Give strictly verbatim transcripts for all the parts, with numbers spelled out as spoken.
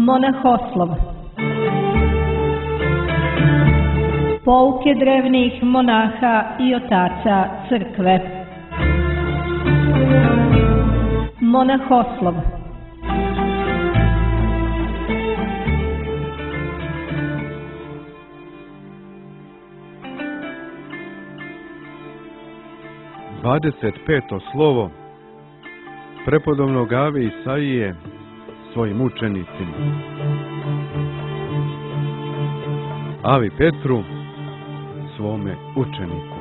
Monahoslov. Pouke drevnih monaha i otaca crkve. Monahoslov. dvadeset peto slovo prepodobnog Ave Isaije svojim učenicima. Avi Petru, svome učeniku.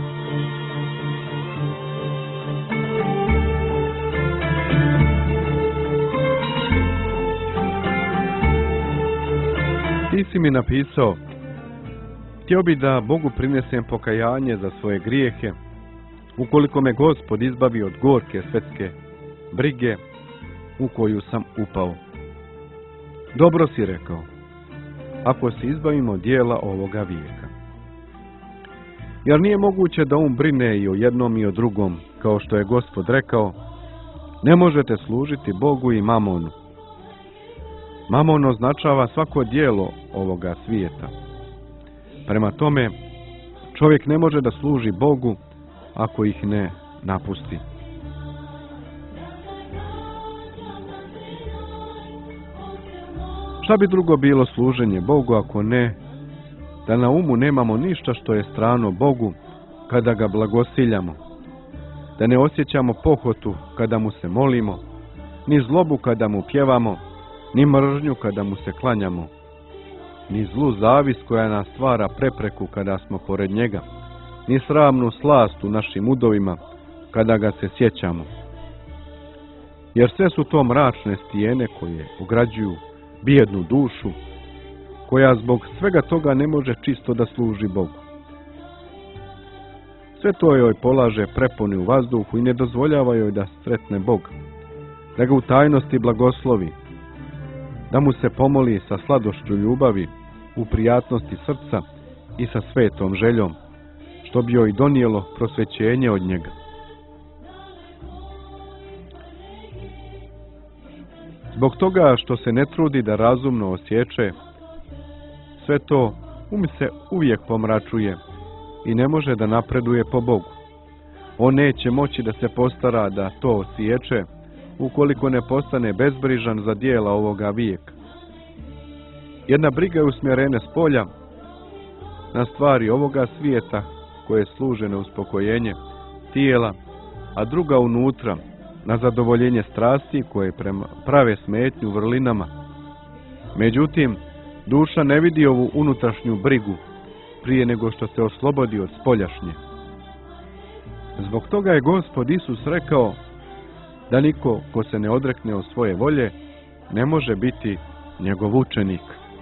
Ti si mi napisao: htio bi da Bogu prinesem pokajanje za svoje grijehe, ukoliko me Gospod izbavi od gorke svetske brige u koju sam upao. Dobro si rekao, ako se izbavimo od dijela ovoga vijeka. Jer nije moguće da on brine i o jednom i o drugom, kao što je Gospod rekao: ne možete služiti Bogu i mamonu. Mamon označava svako dijelo ovoga svijeta. Prema tome, čovjek ne može da služi Bogu ako ih ne napusti. Šta bi drugo bilo služenje Bogu ako ne da na umu nemamo ništa što je strano Bogu kada ga blagosiljamo, da ne osjećamo pohotu kada mu se molimo, ni zlobu kada mu pjevamo, ni mržnju kada mu se klanjamo, ni zlu zavist koja nas stvara prepreku kada smo pored njega, ni sramnu slast u našim udovima kada ga se sjećamo. Jer sve su to mračne stijene koje ograđuju bijednu dušu, koja zbog svega toga ne može čisto da služi Bogu. Sve to joj polaže preponi u vazduhu i ne dozvoljava joj da sretne Bog, da ga u tajnosti blagoslovi, da mu se pomoli sa sladošću ljubavi, u prijatnosti srca i sa svetom željom, što bi joj donijelo prosvećenje od njega. Zbog toga što se ne trudi da razumno osjeće, sve to um se uvijek pomračuje i ne može da napreduje po Bogu. On neće moći da se postara da to osjeće, ukoliko ne postane bezbrižan za dijela ovoga vijeka. Jedna briga je usmjerena s polja na stvari ovoga svijeta koje služe na uspokojenje tijela, a druga unutra na zadovoljenje strasti koje prave smetnju vrlinama. Međutim, duša ne vidi ovu unutrašnju brigu prije nego što se oslobodi od spoljašnje. Zbog toga je Gospod Isus rekao da niko ko se ne odrekne od svoje volje ne može biti njegov učenik.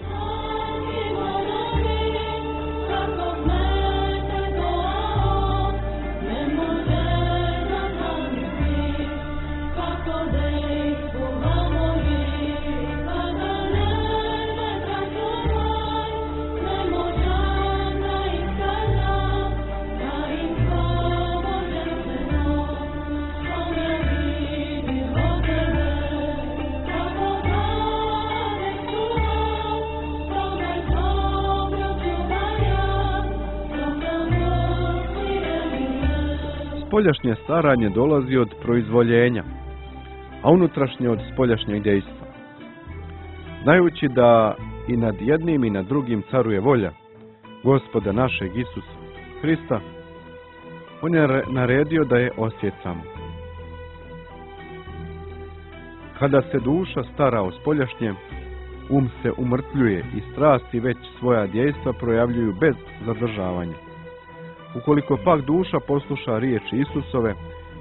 Spoljašnje staranje dolazi od proizvoljenja, a unutrašnje od spoljašnjeg dejstva. Znajući da i nad jednim i nad drugim caruje volja Gospoda našeg Isusa Hrista, on je naredio da je osjecamo. Kada se duša stara o spoljašnjem, um se umrtljuje i strasti već svoja dejstva projavljuju bez zadržavanja. Ukoliko pak duša posluša riječi Isusove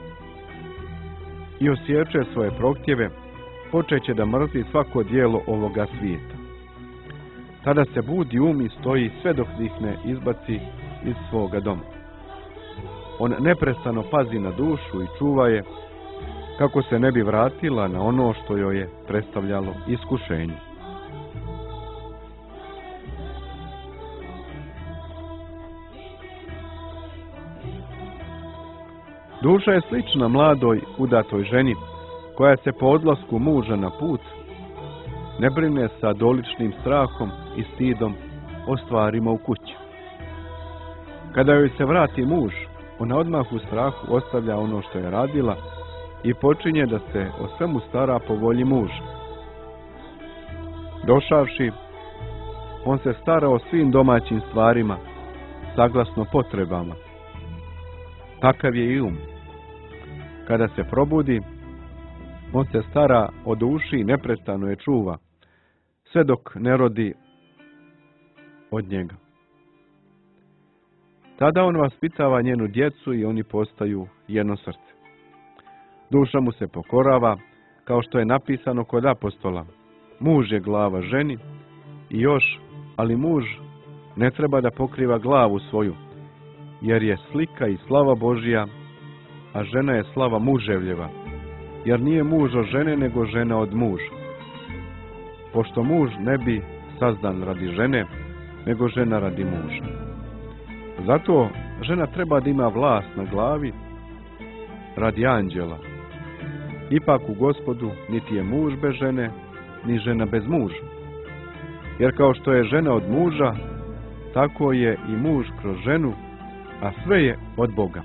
i osjeće svoje prohtjeve, počeće da mrzi svako dijelo ovoga svijeta. Tada se budi um i stoji sve dok ih ne izbaci iz svoga doma. On neprestano pazi na dušu i čuva je kako se ne bi vratila na ono što joj je predstavljalo iskušenje. Duša je slična mladoj udatoj ženi koja se po odlasku muža na put ne brine sa doličnim strahom i stidom o stvarima u kući. Kada joj se vrati muž, ona odmah u strahu ostavlja ono što je radila i počinje da se o svemu stara po volji muža. Došavši, on se stara o svim domaćim stvarima, saglasno potrebama. Takav je i um. Kada se probudi, on se stara o duši i neprestano je čuva, sve dok ne rodi od njega. Tada on vaspitava njenu djecu i oni postaju jedno srce. Duša mu se pokorava, kao što je napisano kod apostola. Muž je glava ženi i još, ali muž ne treba da pokriva glavu svoju, jer je slika i slava Božja, a žena je slava muževljeva, jer nije muž od žene, nego žena od muža. Pošto muž ne bi sazdan radi žene, nego žena radi muža. Zato žena treba da ima vlast na glavi radi anđela. Ipak u Gospodu niti je muž bez žene, ni žena bez muža. Jer kao što je žena od muža, tako je i muž kroz ženu, a sve je od Boga.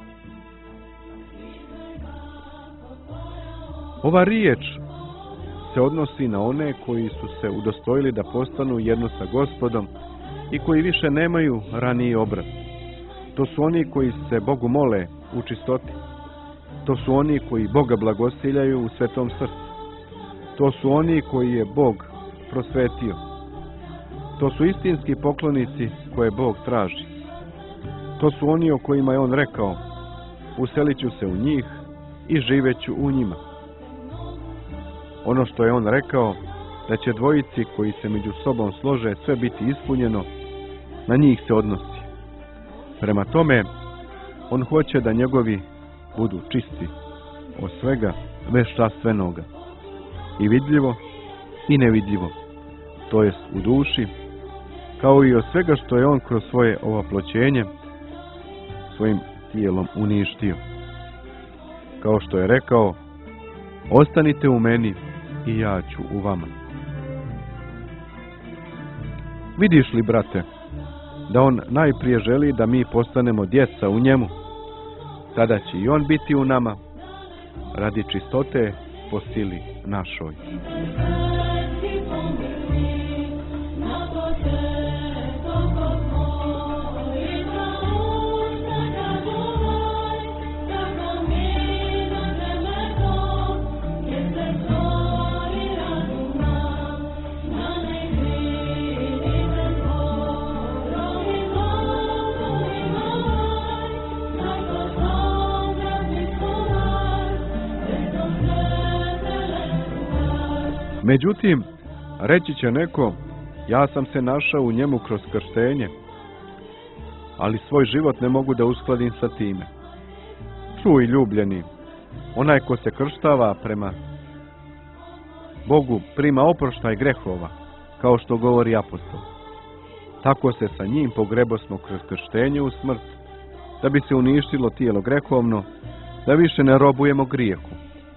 Ova riječ se odnosi na one koji su se udostojili da postanu jedno sa Gospodom i koji više nemaju raniji obraz. To su oni koji se Bogu mole u čistoti. To su oni koji Boga blagosiljaju u svetom srcu. To su oni koji je Bog prosvetio. To su istinski poklonici koje Bog traži. To su oni o kojima je On rekao, uselit ću se u njih i živeću u njima. Ono što je On rekao, da će dvojici koji se među sobom slože sve biti ispunjeno, na njih se odnosi. Prema tome, On hoće da njegovi budu čisti od svega veščastvenoga, i vidljivo i nevidljivo, to jest u duši, kao i od svega što je On kroz svoje ovoploćenje svojim tijelom uništio. Kao što je rekao, ostanite u meni i ja ću u vama. Vidiš li, brate, da On najprije želi da mi postanemo djeca u njemu, tada će i On biti u nama, radi čistote po sili našoj. Međutim, reći će neko, ja sam se našao u njemu kroz krštenje, ali svoj život ne mogu da uskladim sa time. Čuj, ljubljeni, onaj ko se krštava prema Bogu prima oproštaj grehova, kao što govori apostol. Tako se sa njim pogrebosmo kroz krštenje u smrt, da bi se uništilo tijelo grehovno, da više ne robujemo grijehu.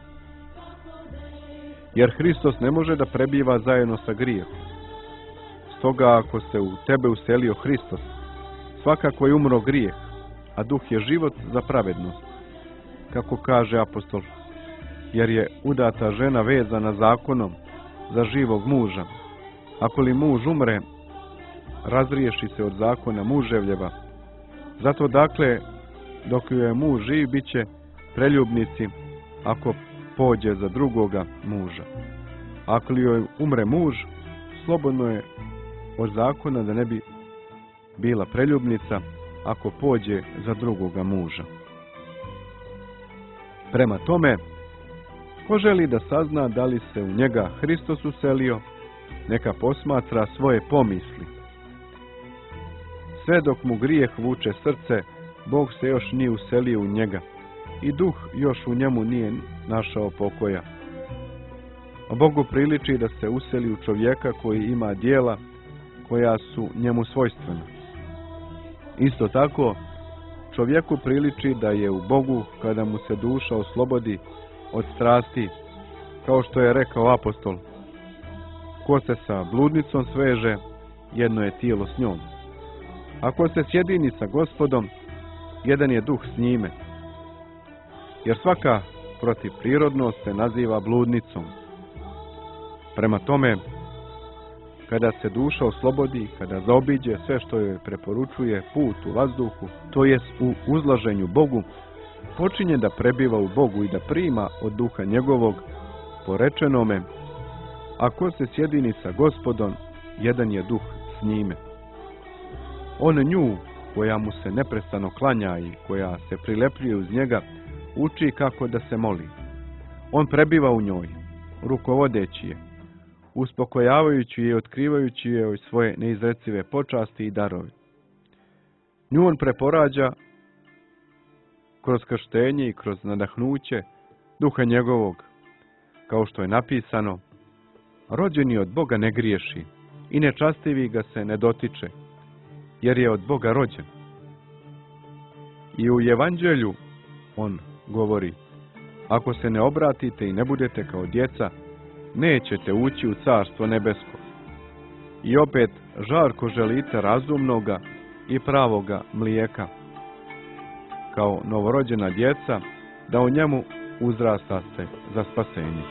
Jer Hristos ne može da prebiva zajedno sa grijehom. Stoga ako se u tebe uselio Hristos, svakako je umro grijeh, a duh je život za pravednost, kako kaže apostol, jer je udata žena vezana zakonom za živog muža. Ako li muž umre, razriješi se od zakona muževljeva. Zato dakle, dok je muž živ, bit će preljubnici ako pođe za drugoga muža. Ako li joj umre muž, slobodno je od zakona da ne bi bila preljubnica ako pođe za drugoga muža. Prema tome, ko želi da sazna da li se u njega Hristos uselio, neka posmatra svoje pomisli. Sve dok mu grijeh vuče srce, Bog se još nije uselio u njega i duh još u njemu nije našao pokoja. A Bogu priliči da se useli u čovjeka koji ima djela koja su njemu svojstvena. Isto tako, čovjeku priliči da je u Bogu kada mu se duša oslobodi od strasti, kao što je rekao apostol. Ko se sa bludnicom sveže, jedno je tijelo s njom. Ako se sjedini sa Gospodom, jedan je duh s njime. Jer svaka protivprirodnost se naziva bludnicom. Prema tome, kada se duša oslobodi, kada zaobiđe sve što joj preporučuje put u vazduhu, to jest u uzlaženju Bogu, počinje da prebiva u Bogu i da prima od duha njegovog, po rečenome, ako se sjedini sa Gospodom, jedan je duh s njime. On nju, koja mu se neprestano klanja i koja se prilepljuje uz njega, uči kako da se moli. On prebiva u njoj, rukovodeći je, uspokojavajući je i otkrivajući joj svoje neizrecive počasti i darove. Nju on preporađa kroz krštenje i kroz nadahnuće duha njegovog, kao što je napisano, rođeni od Boga ne griješi i nečastivi ga se ne dotiče, jer je od Boga rođen. I u Evanđelju on govori, ako se ne obratite i ne budete kao djeca, nećete ući u carstvo nebesko. I opet žarko želite razumnoga i pravoga mlijeka, kao novorođena djeca, da u njemu uzrastaste za spasenje.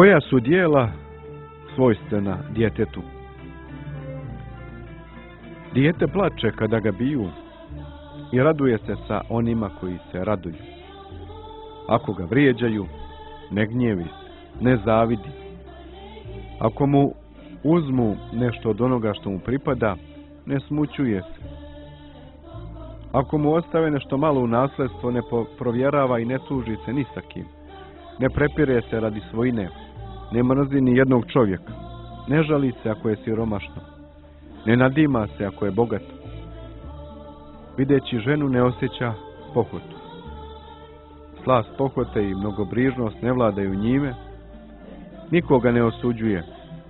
Koja su dijela svojstvena djetetu? Dijete plače kada ga biju i raduje se sa onima koji se raduju. Ako ga vrijeđaju, ne gnjevi se, ne zavidi. Ako mu uzmu nešto od onoga što mu pripada, ne smućuje se. Ako mu ostave nešto malo u nasljedstvo, ne provjerava i ne tuži se ni sa kim. Ne prepire se radi svojine, ne mrzi ni jednog čovjeka. Ne žali se ako je siromašno, ne nadima se ako je bogato. Videći ženu ne osjeća pohotu. Slast pohote i mnogobrižnost ne vladaju njime, nikoga ne osuđuje,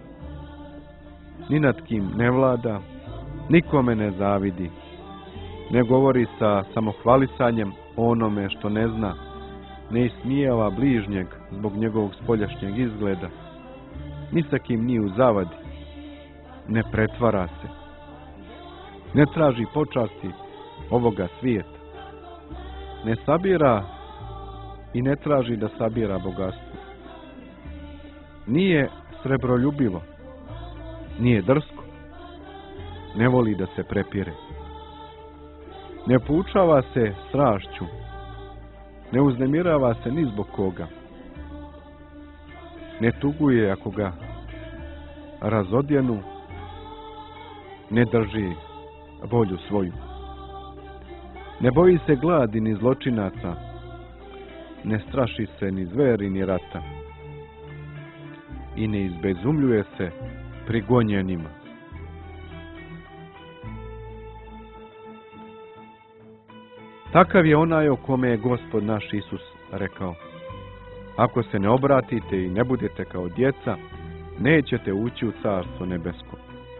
ni nad kim ne vlada, nikome ne zavidi, ne govori sa samohvalisanjem o onome što ne zna, ne ismijava bližnjeg zbog njegovog spoljašnjeg izgleda, ni sa kim nije u zavadi, ne pretvara se, ne traži počasti ovoga svijeta, ne sabira i ne traži da sabira bogatstvo. Nije srebroljubivo, nije drsko, ne voli da se prepire. Ne poučava se strašću, ne uznemirava se ni zbog koga. Ne tuguje ako ga razodjenu, ne drži volju svoju. Ne boji se gladi ni zločinaca, ne straši se ni zveri ni rata i ne izbezumljuje se pri gonjenima. Takav je onaj o kome je Gospod naš Isus rekao: ako se ne obratite i ne budete kao djeca, nećete ući u carstvo nebesko.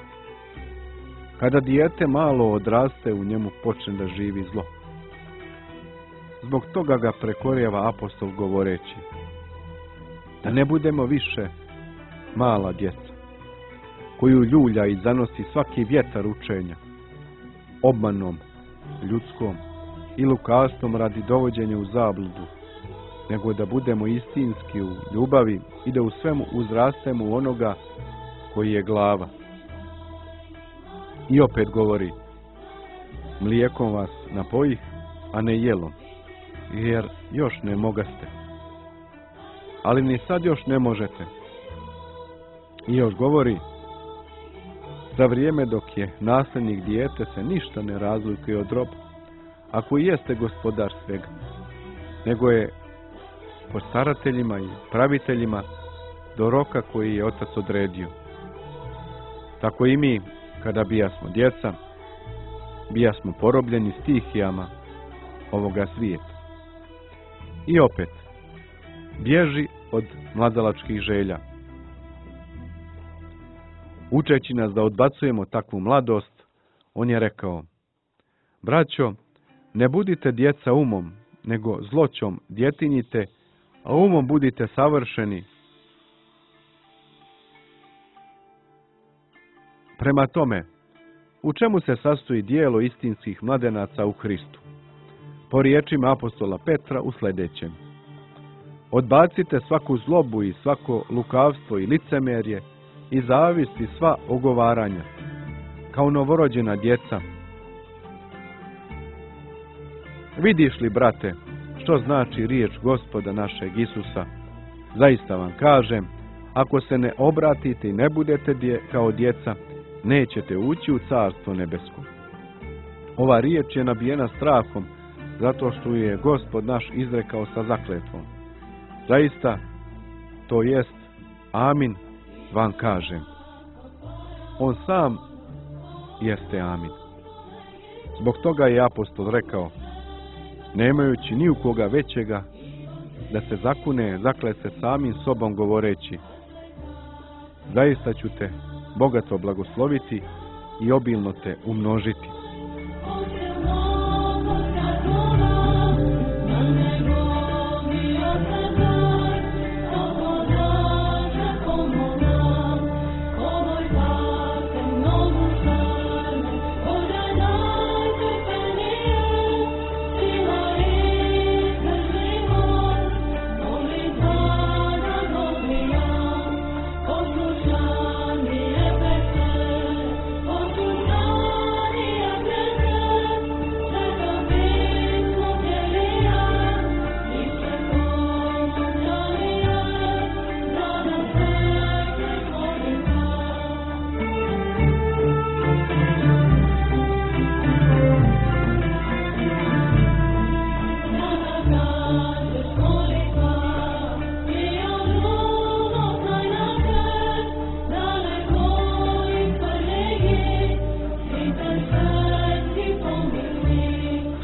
Kada dijete malo odraste, u njemu počne da živi zlo. Zbog toga ga prekorjava apostol govoreći: da ne budemo više mala djeca, koju ljulja i zanosi svaki vjetar učenja, obmanom ljudskom i lukavstvom radi dovođenja u zabludu, nego da budemo istinski u ljubavi i da u svemu uzrastemo u onoga koji je glava. I opet govori: mlijekom vas napojih, a ne jelom, jer još ne mogaste. Ali ni sad još ne možete. I još govori: za vrijeme dok je nasljednik dijete se ništa ne razlikuje od roba, ako jeste gospodar svega, nego je po starateljima i praviteljima do roka koji je otac odredio. Tako i mi, kada bijasmo djeca, bijasmo porobljeni stihijama ovoga svijeta. I opet, bježi od mladalačkih želja. Učeći nas da odbacujemo takvu mladost, on je rekao: braćo, ne budite djeca umom, nego zloćom djetinjite, a umom budite savršeni. Prema tome, u čemu se sastoji dijelo istinskih mladenaca u Hristu? Po riječima apostola Petra u sljedećem: odbacite svaku zlobu i svako lukavstvo i licemerje i zavist i sva ogovaranja, kao novorođena djeca. Vidiš li, brate, što znači riječ Gospoda našeg Isusa? Zaista vam kažem, ako se ne obratite i ne budete dje, kao djeca, nećete ući u carstvo nebesko. Ova riječ je nabijena strahom, zato što je Gospod naš izrekao sa zakletvom. Zaista, to jest, amin, vam kažem. On sam jeste amin. Zbog toga je apostol rekao: nemajući ni u koga većega, da se zakune, zakle se samim sobom govoreći: zaista ću te bogato blagosloviti i obilno te umnožiti. Hallelujah.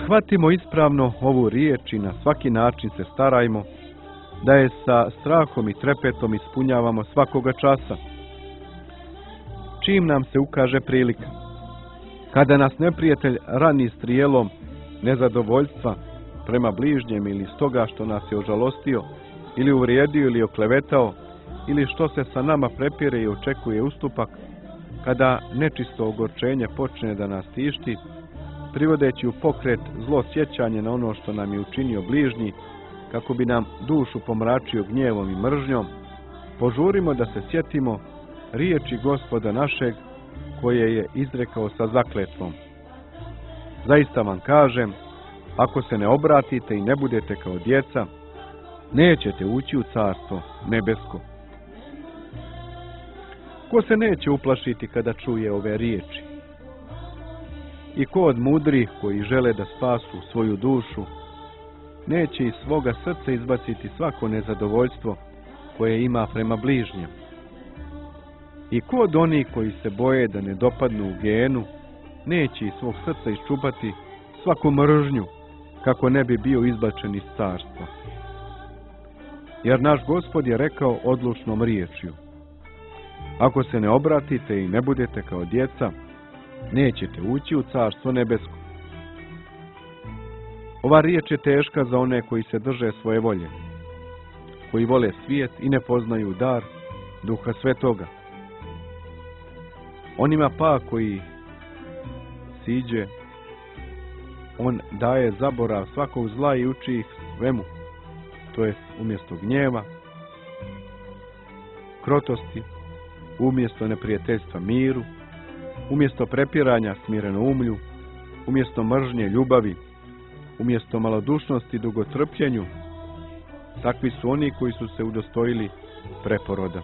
shvatimo ispravno ovu riječ i na svaki način se starajmo da je sa strahom i trepetom ispunjavamo svakoga časa. Čim nam se ukaže prilika, kada nas neprijatelj rani strijelom nezadovoljstva prema bližnjem ili stoga što nas je ožalostio ili uvrijedio ili oklevetao ili što se sa nama prepire i očekuje ustupak, kada nečisto ogorčenje počne da nas tišti, privodeći u pokret zlo sjećanje na ono što nam je učinio bližnji, kako bi nam dušu pomračio gnjevom i mržnjom, požurimo da se sjetimo riječi Gospoda našeg koje je izrekao sa zakletvom. Zaista vam kažem, ako se ne obratite i ne budete kao djeca, nećete ući u carstvo nebesko. Ko se neće uplašiti kada čuje ove riječi? I ko od mudrih koji žele da spasu svoju dušu, neće iz svoga srca izbaciti svako nezadovoljstvo koje ima prema bližnjem? I ko od onih koji se boje da ne dopadnu u genu, neće iz svog srca iščupati svaku mržnju, kako ne bi bio izbačen iz carstva? Jer naš Gospod je rekao odlučnom riječju: ako se ne obratite i ne budete kao djeca, nećete ući u carstvo nebesko. Ova riječ je teška za one koji se drže svoje volje, koji vole svijet i ne poznaju dar Duha Svetoga. Onima pa koji siđe, on daje zaborav svakog zla i uči ih svemu, to jest umjesto gnjeva, krotosti, umjesto neprijateljstva miru, umjesto prepiranja smirenoumlju, umjesto mržnje ljubavi, umjesto malodušnosti dugotrpljenju. Takvi su oni koji su se udostojili preporoda.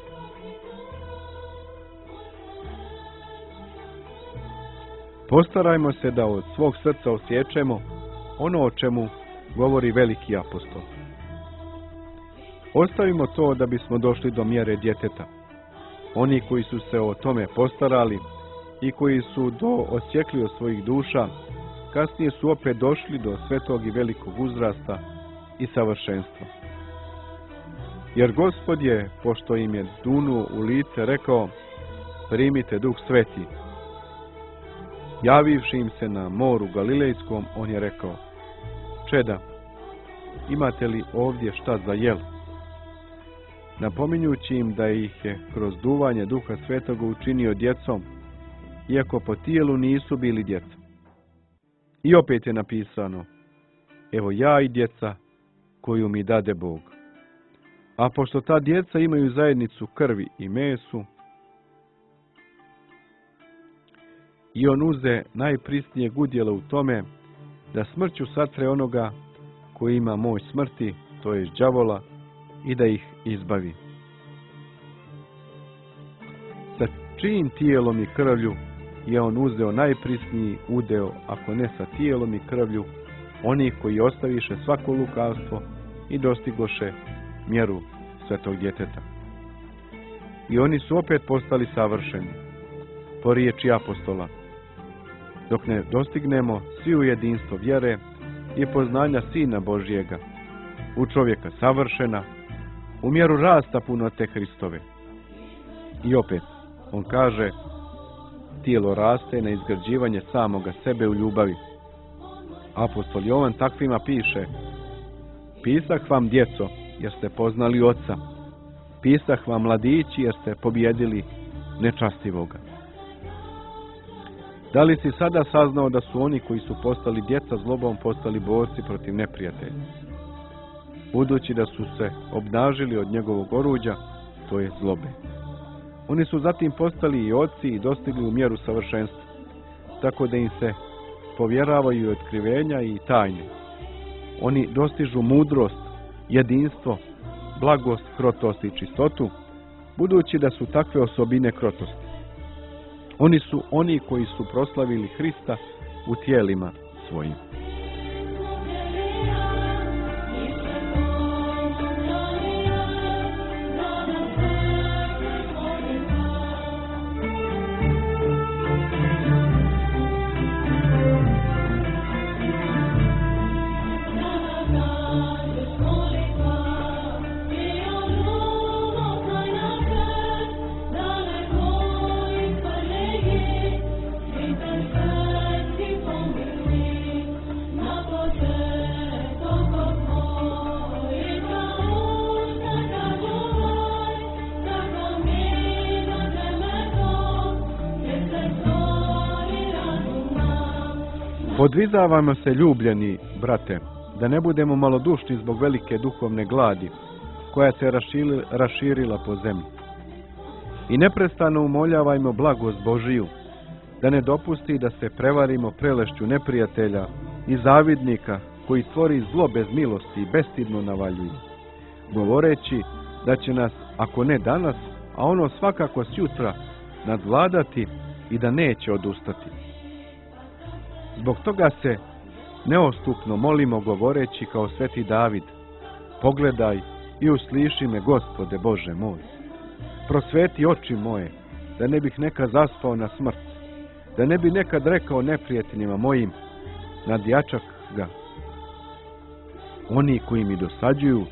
Postarajmo se da od svog srca osjećemo ono o čemu govori veliki apostol. Ostavimo to da bismo došli do mjere djeteta. Oni koji su se o tome postarali i koji su do osjekli od svojih duša, kasnije su opet došli do svetog i velikog uzrasta i savršenstva. Jer Gospod je, pošto im je dunuo u lice, rekao: primite Duh Sveti. Javivši im se na moru Galilejskom, on je rekao: čeda, imate li ovdje šta za jel? Napominjući im da ih je kroz duvanje Duha Svetoga učinio djecom, iako po tijelu nisu bili djeca. I opet je napisano: evo ja i djeca koju mi dade Bog. A pošto ta djeca imaju zajednicu krvi i mesu, i on uze najprisnijeg udjela u tome da smrću satre onoga koji ima moć smrti, to je đavola, i da ih izbavi. Sa čijim tijelom i krvlju je on uzeo najprisniji udeo, ako ne sa tijelom i krvlju onih koji ostaviše svako lukavstvo i dostigoše mjeru svetog djeteta. I oni su opet postali savršeni, po riječi apostola, dok ne dostignemo svi u jedinstvo vjere i poznanja Sina Božjega, u čovjeka savršena, u mjeru rasta punote Hristove. I opet, on kaže, tijelo raste na izgrađivanje samoga sebe u ljubavi. Apostol Jovan takvima piše: pisah vam, djeco, jer ste poznali Oca. Pisah vam, mladići, jer ste pobjedili nečastivoga. Da li si sada saznao da su oni koji su postali djeca zlobom postali borci protiv neprijatelja? Budući da su se obnažili od njegovog oruđa, to je zlobe. Oni su zatim postali i oci i dostigli u mjeru savršenstva, tako da im se povjeravaju i otkrivenja i tajne. Oni dostižu mudrost, jedinstvo, blagost, krotost i čistotu, budući da su takve osobine krotosti. Oni su oni koji su proslavili Hrista u tijelima svojim. Podvizavamo se, ljubljeni brate, da ne budemo malodušni zbog velike duhovne gladi koja se raširila po zemlji. I neprestano umoljavajmo blagost Božiju, da ne dopusti da se prevarimo prelešću neprijatelja i zavidnika koji tvori zlo bez milosti i bestidno navaljuje, govoreći da će nas, ako ne danas, a ono svakako sjutra, nadvladati i da neće odustati. Zbog toga se neostupno molimo govoreći kao sveti David: pogledaj i usliši me, Gospode Bože moj. Prosveti oči moje, da ne bih nekad zaspao na smrt, da ne bi nekad rekao neprijateljima mojim: nadjačak ga. Oni koji mi dosađuju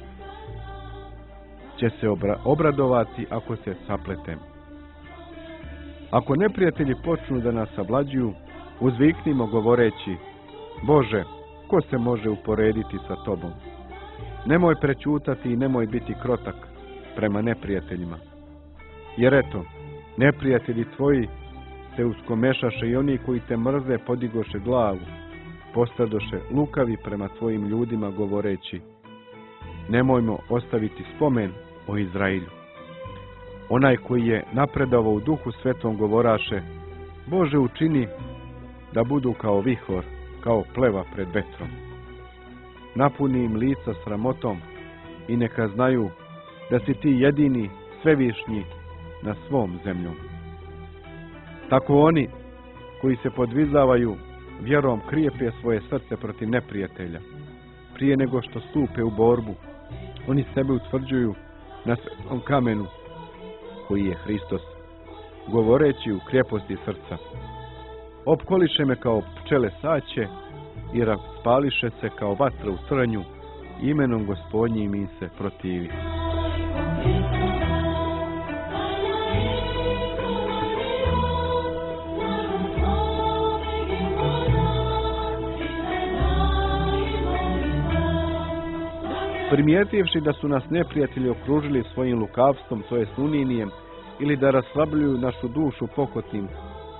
će se obra obradovati ako se sapletem. Ako neprijatelji počnu da nas sablađuju, uzviknimo govoreći: Bože, ko se može uporediti sa tobom? Nemoj prećutati i nemoj biti krotak prema neprijateljima. Jer eto, neprijatelji tvoji se uskomešaše i oni koji te mrze podigoše glavu, postadoše lukavi prema tvojim ljudima govoreći: nemojmo ostaviti spomen o Izrailju. Onaj koji je napredovao u duhu svetom govoraše: Bože, učini da budu kao vihor, kao pleva pred vetrom. Napuni im lica sramotom i neka znaju da si ti jedini svevišnji na svom zemljom. Tako oni koji se podvizavaju vjerom krijepe svoje srce protiv neprijatelja. Prije nego što stupe u borbu, oni sebe utvrđuju na svetom kamenu koji je Hristos, govoreći u krijeposti srca: opkoliše me kao pčele saće i raspališe se kao vatra u trnju, imenom Gospodnjim im se protivi. Primijetivši da su nas neprijatelji okružili svojim lukavstvom, to jest uninijem, ili da raslabljuju našu dušu pokotnim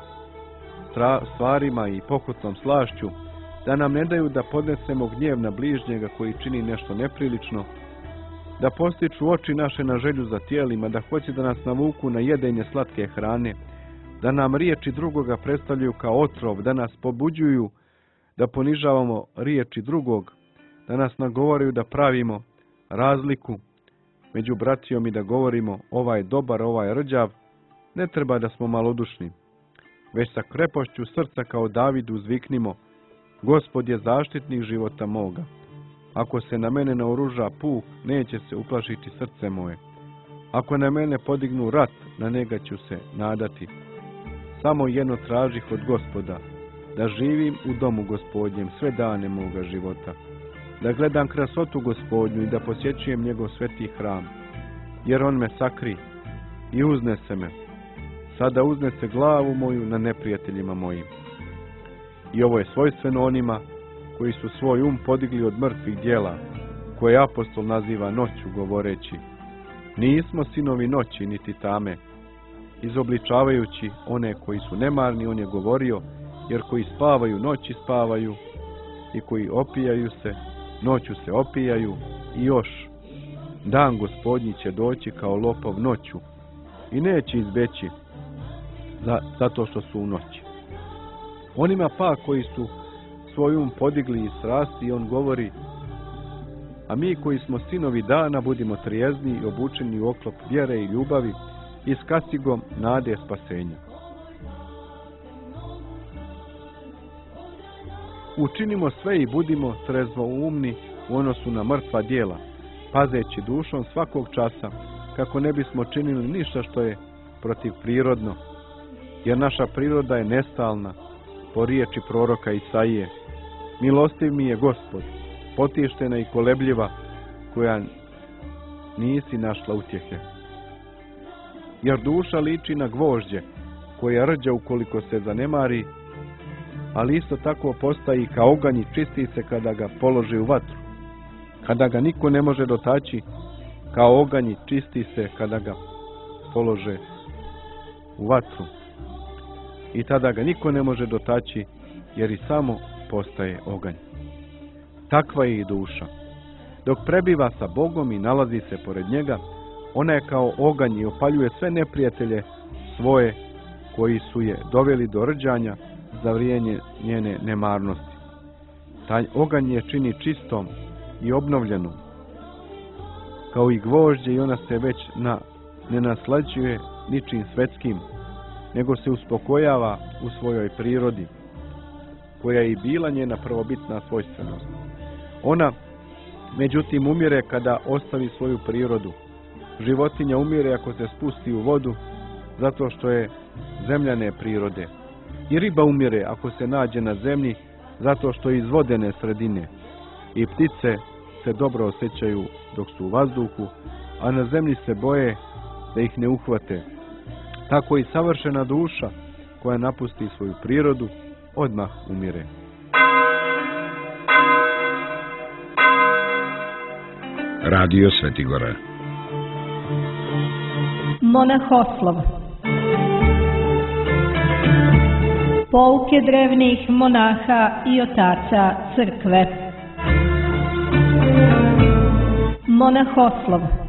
stvarima i pokotnom slašću, da nam ne daju da podnesemo gnjev na bližnjega koji čini nešto neprilično, da postiču oči naše na želju za tijelima, da hoće da nas navuku na jedenje slatke hrane, da nam riječi drugoga predstavljaju kao otrov, da nas pobuđuju da ponižavamo riječi drugog, da nas nagovaraju da pravimo razliku među bratijom i da govorimo: ovaj je dobar, ovaj je rđav. Ne treba da smo malodušni, već sa krepošću srca kao David uzviknimo: Gospod je zaštitnik života moga. Ako se na mene naoruža puk, neće se uplašiti srce moje. Ako na mene podignu rat, na njega ću se nadati. Samo jedno tražih od Gospoda, da živim u domu Gospodnjem sve dane moga života, da gledam krasotu Gospodnju i da posjećujem njegov sveti hram, jer on me sakri i uznese me. Sada uznese glavu moju na neprijateljima mojim. I ovo je svojstveno onima koji su svoj um podigli od mrtvih djela, koje apostol naziva noću, govoreći: nismo sinovi noći niti tame. Izobličavajući one koji su nemarni, on je govorio: jer koji spavaju noći spavaju, i koji opijaju se noću se opijaju, i još dan Gospodnji će doći kao lopov noću i neće izbeći za, zato što su u noći. Onima pa koji su svoj um podigli i srasti, on govori: a mi koji smo sinovi dana budimo trijezni i obučeni u oklop vjere i ljubavi i s kacigom nade spasenja. Učinimo sve i budimo trezvoumni u odnosu na mrtva djela, pazeći dušom svakog časa, kako ne bismo činili ništa što je protivprirodno, jer naša priroda je nestalna, po riječi proroka Isaije: milostiv mi je Gospod, potištena i kolebljiva, koja nisi našla utjehe. Jer duša liči na gvožđe, koja rđa ukoliko se zanemari, ali isto tako postaje kao oganj i čisti se kada ga položi u vatru. Kada ga niko ne može dotaći, kao oganj čisti se kada ga polože u vatru. I tada ga niko ne može dotaći, jer i samo postaje oganj. Takva je i duša. Dok prebiva sa Bogom i nalazi se pored njega, ona je kao oganj i opaljuje sve neprijatelje svoje koji su je doveli do rđanja za vrijeme njene nemarnosti. Taj oganj je čini čistom i obnovljenom. Kao i gvožđe, i ona se već na, ne naslađuje ničim svetskim, nego se uspokojava u svojoj prirodi, koja je i bila njena prvobitna svojstvenost. Ona, međutim, umire kada ostavi svoju prirodu. Životinja umire ako se spusti u vodu, zato što je zemljane prirode. I riba umire ako se nađe na zemlji, zato što je iz vodene sredine. I ptice se dobro osjećaju dok su u vazduhu, a na zemlji se boje da ih ne uhvate. Tako i savršena duša koja napusti svoju prirodu odmah umire. Radio Svetigora. Monahoslov. Pouke drevnih monaha i otaca crkve. Monahoslov.